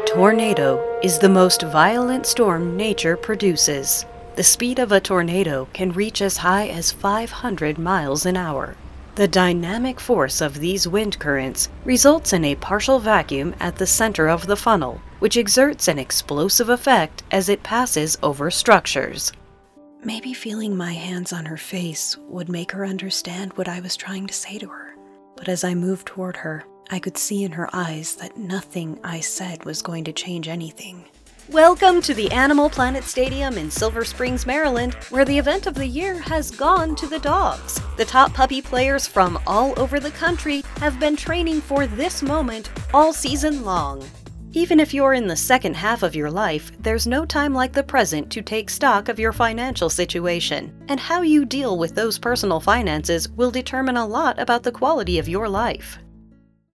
tornado is the most violent storm nature produces. The speed of a tornado can reach as high as 500 miles an hour. The dynamic force of these wind currents results in a partial vacuum at the center of the funnel, which exerts an explosive effect as it passes over structures. Maybe feeling my hands on her face would make her understand what I was trying to say to her. But as I moved toward her, I could see in her eyes that nothing I said was going to change anything. Welcome to the Animal Planet Stadium in Silver Springs, Maryland, where the event of the year has gone to the dogs. The top puppy players from all over the country have been training for this moment all season long. Even if you're in the second half of your life, there's no time like the present to take stock of your financial situation, and how you deal with those personal finances will determine a lot about the quality of your life.